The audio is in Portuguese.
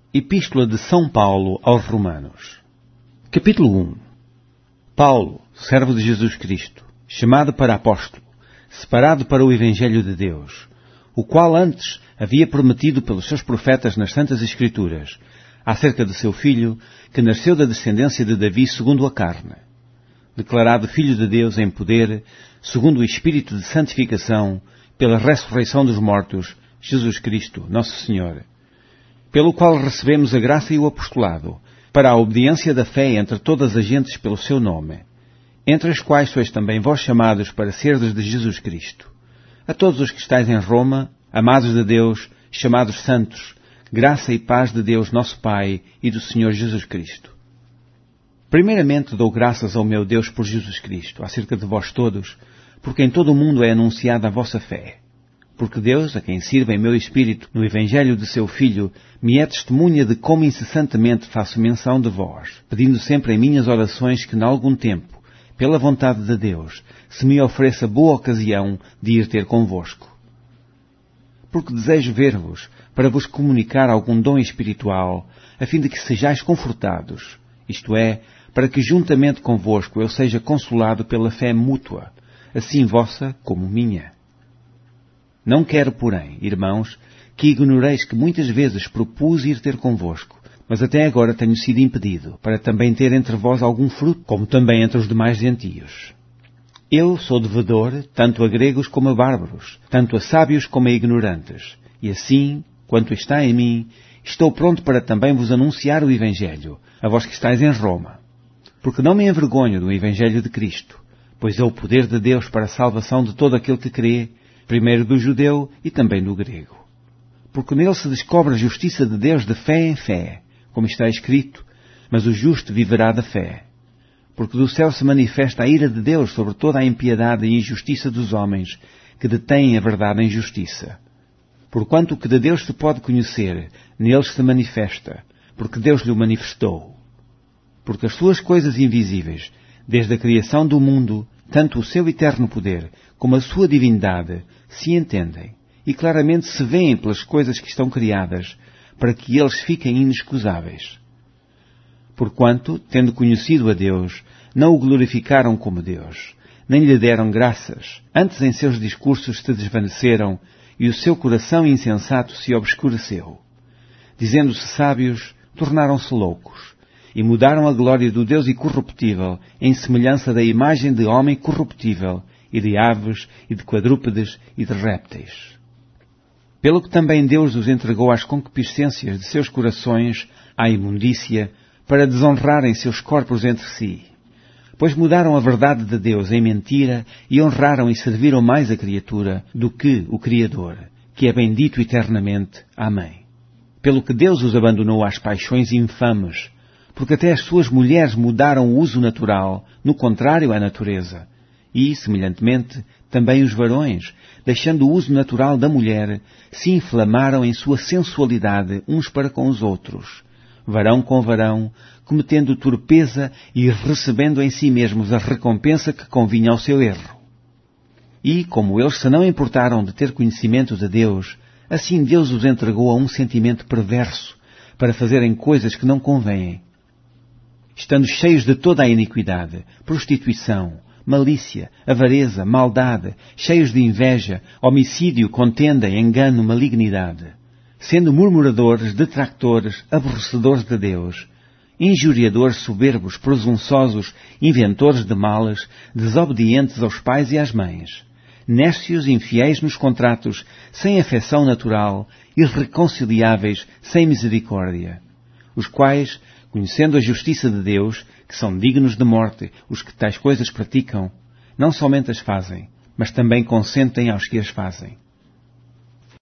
Epístola de São Paulo aos Romanos. Capítulo 1. Paulo, servo de Jesus Cristo, chamado para apóstolo, separado para o Evangelho de Deus, o qual antes havia prometido pelos seus profetas nas Santas Escrituras, acerca de seu Filho, que nasceu da descendência de Davi segundo a carne, declarado Filho de Deus em poder, segundo o Espírito de santificação, pela ressurreição dos mortos, Jesus Cristo, nosso Senhor, pelo qual recebemos a graça e o apostolado, para a obediência da fé entre todas as gentes pelo seu nome, entre as quais sois também vós chamados para serdes de Jesus Cristo. A todos os que estáis em Roma, amados de Deus, chamados santos, graça e paz de Deus nosso Pai e do Senhor Jesus Cristo. Primeiramente dou graças ao meu Deus por Jesus Cristo, acerca de vós todos, porque em todo o mundo é anunciada a vossa fé. Porque Deus, a quem sirvo em meu espírito no Evangelho de seu Filho, me é testemunha de como incessantemente faço menção de vós, pedindo sempre em minhas orações que, em algum tempo, pela vontade de Deus, se me ofereça boa ocasião de ir ter convosco. Porque desejo ver-vos, para vos comunicar algum dom espiritual, a fim de que sejais confortados, isto é, para que juntamente convosco eu seja consolado pela fé mútua, assim vossa como minha. Não quero, porém, irmãos, que ignoreis que muitas vezes propus ir ter convosco, mas até agora tenho sido impedido, para também ter entre vós algum fruto, como também entre os demais gentios. Eu sou devedor, tanto a gregos como a bárbaros, tanto a sábios como a ignorantes, e assim, quanto está em mim, estou pronto para também vos anunciar o Evangelho, a vós que estáis em Roma. Porque não me envergonho do Evangelho de Cristo, pois é o poder de Deus para a salvação de todo aquele que crê, primeiro do judeu e também do grego. Porque nele se descobre a justiça de Deus de fé em fé, como está escrito, mas o justo viverá da fé. Porque do céu se manifesta a ira de Deus sobre toda a impiedade e injustiça dos homens, que detêm a verdade em justiça. Porquanto o que de Deus se pode conhecer, neles se manifesta, porque Deus lhe o manifestou. Porque as suas coisas invisíveis, desde a criação do mundo, tanto o seu eterno poder como a sua divindade, se entendem e claramente se veem pelas coisas que estão criadas, para que eles fiquem inexcusáveis. Porquanto, tendo conhecido a Deus, não o glorificaram como Deus, nem lhe deram graças, antes em seus discursos se desvaneceram e o seu coração insensato se obscureceu. Dizendo-se sábios, tornaram-se loucos, e mudaram a glória do Deus incorruptível em semelhança da imagem de homem corruptível, e de aves, e de quadrúpedes, e de répteis. Pelo que também Deus os entregou às concupiscências de seus corações, à imundícia, para desonrarem seus corpos entre si. Pois mudaram a verdade de Deus em mentira, e honraram e serviram mais a criatura do que o Criador, que é bendito eternamente. Amém. Pelo que Deus os abandonou às paixões infames, porque até as suas mulheres mudaram o uso natural, no contrário à natureza. E, semelhantemente, também os varões, deixando o uso natural da mulher, se inflamaram em sua sensualidade uns para com os outros, varão com varão, cometendo torpeza e recebendo em si mesmos a recompensa que convinha ao seu erro. E, como eles se não importaram de ter conhecimento de Deus, assim Deus os entregou a um sentimento perverso, para fazerem coisas que não convêm, estando cheios de toda a iniquidade, prostituição, malícia, avareza, maldade, cheios de inveja, homicídio, contenda, engano, malignidade, sendo murmuradores, detractores, aborrecedores de Deus, injuriadores, soberbos, presunçosos, inventores de males, desobedientes aos pais e às mães, nércios, infiéis nos contratos, sem afeição natural, irreconciliáveis, sem misericórdia, os quais, conhecendo a justiça de Deus, que são dignos de morte os que tais coisas praticam, não somente as fazem, mas também consentem aos que as fazem.